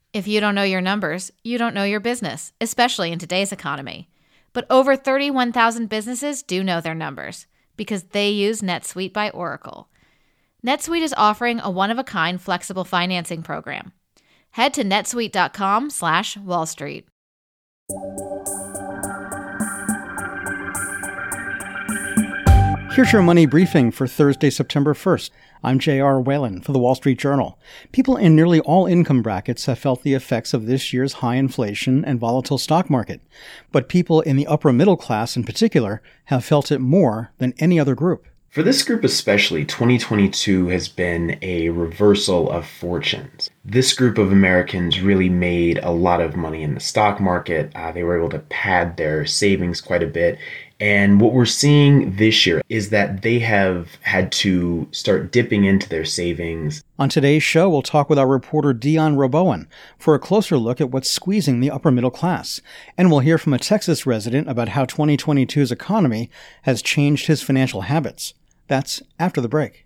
If you don't know your numbers, you don't know your business, especially in today's economy. But over 31,000 businesses do know their numbers because they use NetSuite by Oracle. NetSuite is offering a one-of-a-kind flexible financing program. Head to netsuite.com/Wall Street. Here's your money briefing for Thursday, September 1st. I'm J.R. Whalen for the Wall Street Journal. People in nearly all income brackets have felt the effects of this year's high inflation and volatile stock market. But people in the upper middle class in particular have felt it more than any other group. For this group especially, 2022 has been a reversal of fortunes. This group of Americans really made a lot of money in the stock market. They were able to pad their savings quite a bit. And what we're seeing this year is that they have had to start dipping into their savings. On today's show, we'll talk with our reporter Dion Robowen for a closer look at what's squeezing the upper middle class. And we'll hear from a Texas resident about how 2022's economy has changed his financial habits. That's after the break.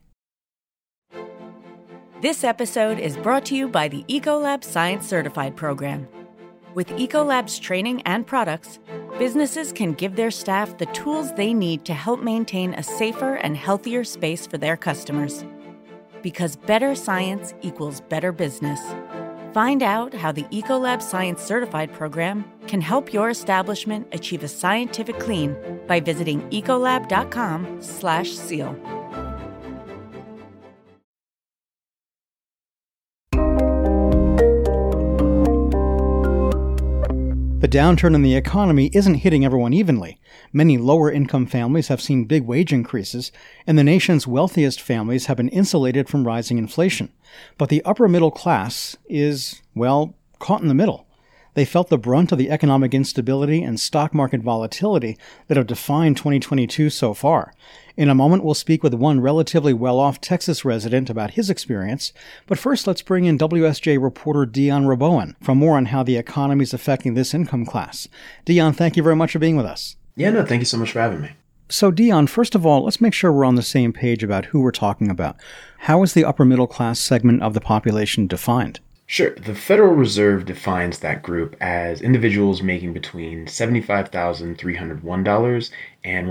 This episode is brought to you by the Ecolab Science Certified Program. With Ecolab's training and products, businesses can give their staff the tools they need to help maintain a safer and healthier space for their customers. Because better science equals better business. Find out how the Ecolab Science Certified Program can help your establishment achieve a scientific clean by visiting ecolab.com/seal. The downturn in the economy isn't hitting everyone evenly. Many lower-income families have seen big wage increases, and the nation's wealthiest families have been insulated from rising inflation. But the upper middle class is, well, caught in the middle. They felt the brunt of the economic instability and stock market volatility that have defined 2022 so far. In a moment, we'll speak with one relatively well-off Texas resident about his experience. But first, let's bring in WSJ reporter Dion Robowen for more on how the economy is affecting this income class. Dion, thank you very much for being with us. Yeah, no, thank you so much for having me. So, Dion, first of all, let's make sure we're on the same page about who we're talking about. How is the upper middle class segment of the population defined? Sure. The Federal Reserve defines that group as individuals making between $75,301 and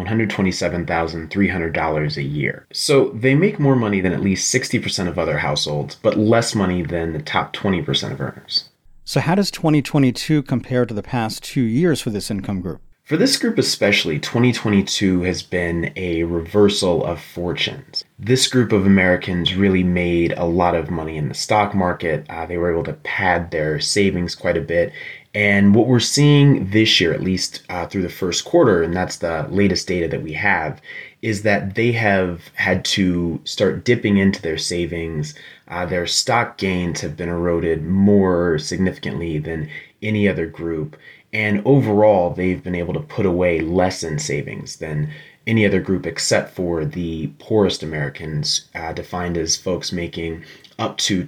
$127,300 a year. So they make more money than at least 60% of other households, but less money than the top 20% of earners. So how does 2022 compare to the past 2 years for this income group? For this group especially, 2022 has been a reversal of fortunes. This group of Americans really made a lot of money in the stock market. They were able to pad their savings quite a bit. And what we're seeing this year, at least through the first quarter, and that's the latest data that we have, is that they have had to start dipping into their savings. Their stock gains have been eroded more significantly than any other group. And overall, they've been able to put away less in savings than any other group except for the poorest Americans, defined as folks making up to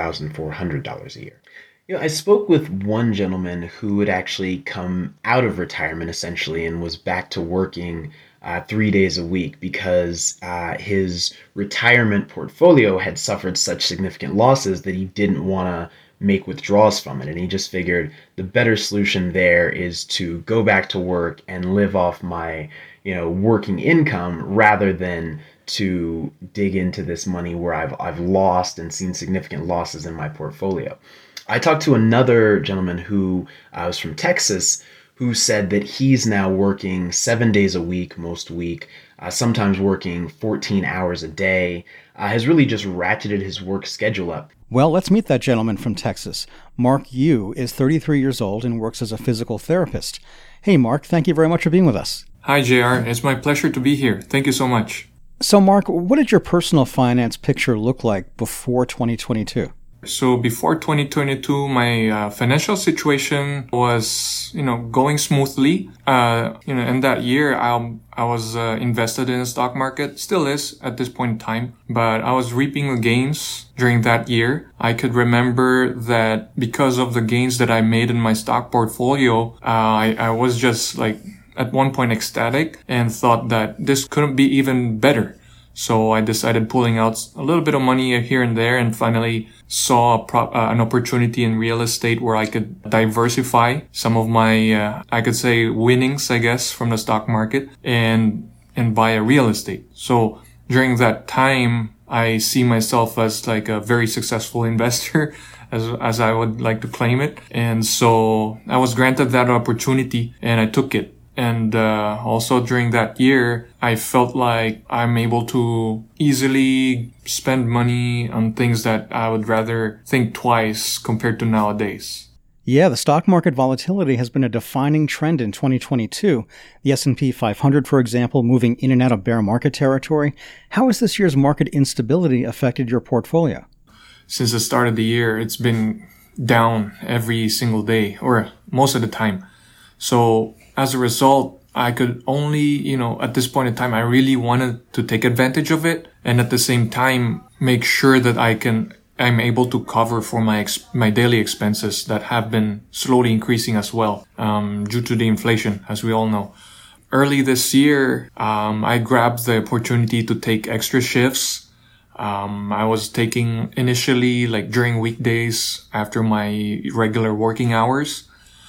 $28,400 a year. I spoke with one gentleman who had actually come out of retirement essentially and was back to working 3 days a week because his retirement portfolio had suffered such significant losses that he didn't want to make withdrawals from it. And he just figured the better solution there is to go back to work and live off my, working income rather than to dig into this money where I've lost and seen significant losses in my portfolio. I talked to another gentleman who was from Texas who said that he's now working 7 days a week, most week, sometimes working 14 hours a day, has really just ratcheted his work schedule up. Well, let's meet that gentleman from Texas. Mark Yu is 33 years old and works as a physical therapist. Hey, Mark, thank you very much for being with us. Hi, JR. It's my pleasure to be here. Thank you so much. So, Mark, what did your personal finance picture look like before 2022? So before 2022, my financial situation was, going smoothly. In that year, I was invested in the stock market, still is at this point in time, but I was reaping the gains during that year. I could remember that because of the gains that I made in my stock portfolio, I was just at one point ecstatic and thought that this couldn't be even better. So I decided pulling out a little bit of money here and there and finally saw an opportunity in real estate where I could diversify some of my, I could say winnings, I guess, from the stock market and buy a real estate. So during that time, I see myself as like a very successful investor, as I would like to claim it. And so I was granted that opportunity and I took it. And also during that year, I felt like I'm able to easily spend money on things that I would rather think twice compared to nowadays. Yeah, the stock market volatility has been a defining trend in 2022. The S&P 500, for example, moving in and out of bear market territory. How has this year's market instability affected your portfolio? Since the start of the year, it's been down every single day, or most of the time. So as a result, I could only, at this point in time, I really wanted to take advantage of it. And at the same time, make sure that I'm able to cover for my daily expenses that have been slowly increasing as well, due to the inflation, as we all know. Early this year, I grabbed the opportunity to take extra shifts. I was taking initially like during weekdays after my regular working hours.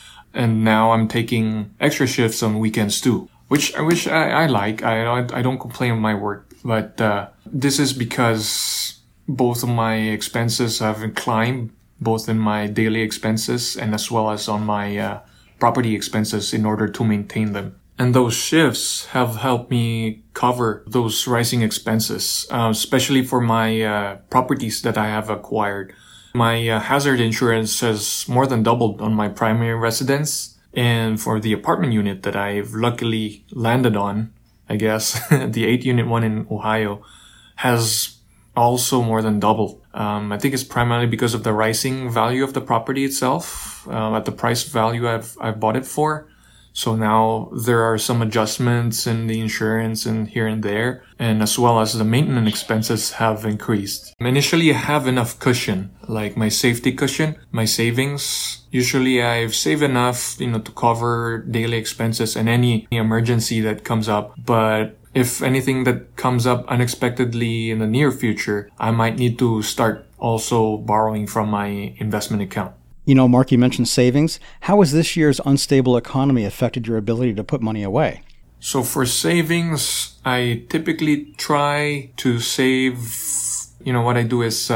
And now I'm taking extra shifts on weekends too, which I like. I don't complain of my work, but this is because both of my expenses have climbed, both in my daily expenses and as well as on my property expenses in order to maintain them. And those shifts have helped me cover those rising expenses, especially for my properties that I have acquired. My hazard insurance has more than doubled on my primary residence. And for the apartment unit that I've luckily landed on, I guess, the 8-unit one in Ohio, has also more than doubled. I think it's primarily because of the rising value of the property itself, at the price value I've bought it for. So now there are some adjustments in the insurance and here and there, and as well as the maintenance expenses have increased. Initially, I have enough cushion, like my safety cushion, my savings. Usually I've saved enough, to cover daily expenses and any emergency that comes up. But if anything that comes up unexpectedly in the near future, I might need to start also borrowing from my investment account. Mark, you mentioned savings. How has this year's unstable economy affected your ability to put money away? So for savings, I typically try to save. What I do is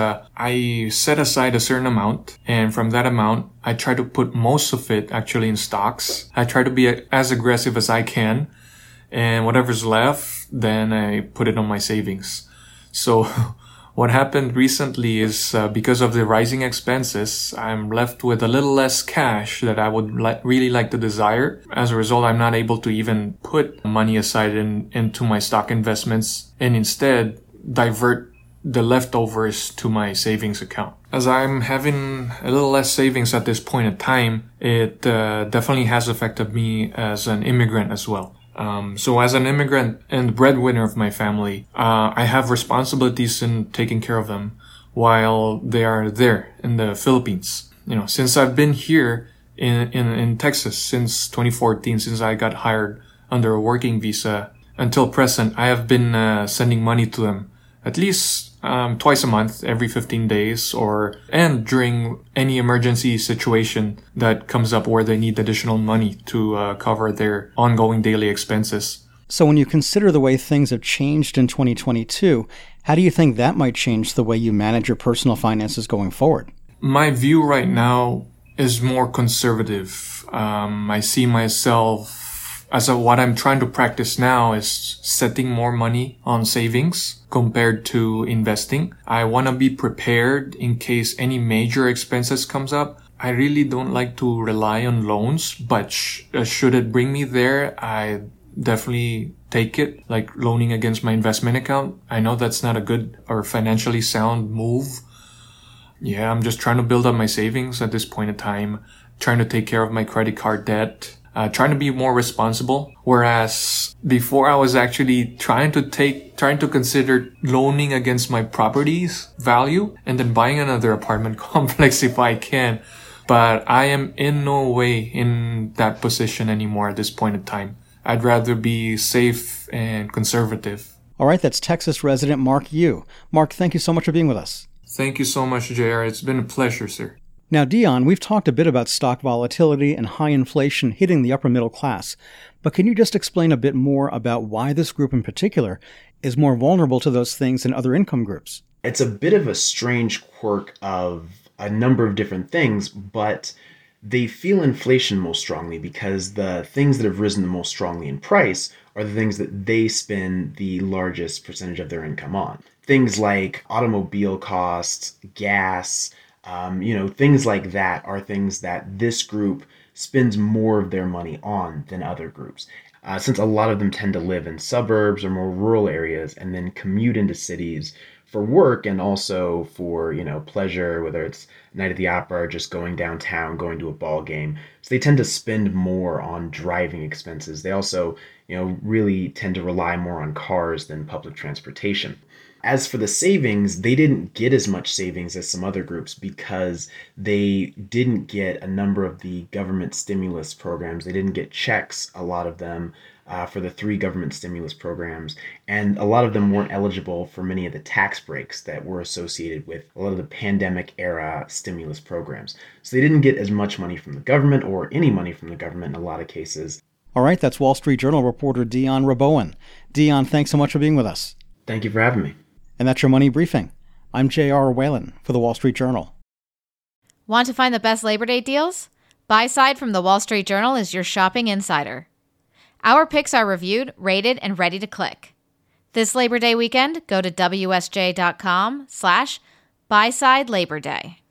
I set aside a certain amount, and from that amount, I try to put most of it actually in stocks. I try to be as aggressive as I can, and whatever's left, then I put it on my savings. So what happened recently is because of the rising expenses, I'm left with a little less cash that I would really like to desire. As a result, I'm not able to even put money aside into my stock investments and instead divert the leftovers to my savings account. As I'm having a little less savings at this point in time, it definitely has affected me as an immigrant as well. So as an immigrant and breadwinner of my family, I have responsibilities in taking care of them while they are there in the Philippines. Since I've been here in Texas since 2014, since I got hired under a working visa until present, I have been sending money to them at least twice a month, every 15 days, and during any emergency situation that comes up where they need additional money to cover their ongoing daily expenses. So when you consider the way things have changed in 2022, how do you think that might change the way you manage your personal finances going forward? My view right now is more conservative. I see myself what I'm trying to practice now is setting more money on savings compared to investing. I want to be prepared in case any major expenses comes up. I really don't like to rely on loans, but should it bring me there, I definitely take it, like loaning against my investment account. I know that's not a good or financially sound move. Yeah, I'm just trying to build up my savings at this point in time, trying to take care of my credit card debt. Trying to be more responsible. Whereas before I was actually trying to consider loaning against my property's value and then buying another apartment complex if I can. But I am in no way in that position anymore at this point in time. I'd rather be safe and conservative. All right, that's Texas resident Mark Yu. Mark, thank you so much for being with us. Thank you so much, JR. It's been a pleasure, sir. Now, Dion, we've talked a bit about stock volatility and high inflation hitting the upper middle class, but can you just explain a bit more about why this group in particular is more vulnerable to those things than other income groups? It's a bit of a strange quirk of a number of different things, but they feel inflation most strongly because the things that have risen the most strongly in price are the things that they spend the largest percentage of their income on. Things like automobile costs, gas, things like that are things that this group spends more of their money on than other groups. Since a lot of them tend to live in suburbs or more rural areas and then commute into cities for work and also for, pleasure, whether it's night at the opera or just going downtown, going to a ball game. So they tend to spend more on driving expenses. They also, really tend to rely more on cars than public transportation. As for the savings, they didn't get as much savings as some other groups because they didn't get a number of the government stimulus programs. They didn't get checks, a lot of them, for the 3 government stimulus programs. And a lot of them weren't eligible for many of the tax breaks that were associated with a lot of the pandemic era stimulus programs. So they didn't get as much money from the government or any money from the government in a lot of cases. All right, that's Wall Street Journal reporter Dion Rabowen. Dion, thanks so much for being with us. Thank you for having me. And that's your Money Briefing. I'm J.R. Whalen for the Wall Street Journal. Want to find the best Labor Day deals? Buy Side from the Wall Street Journal is your shopping insider. Our picks are reviewed, rated, and ready to click. This Labor Day weekend, go to WSJ.com/BuySideLabor Day.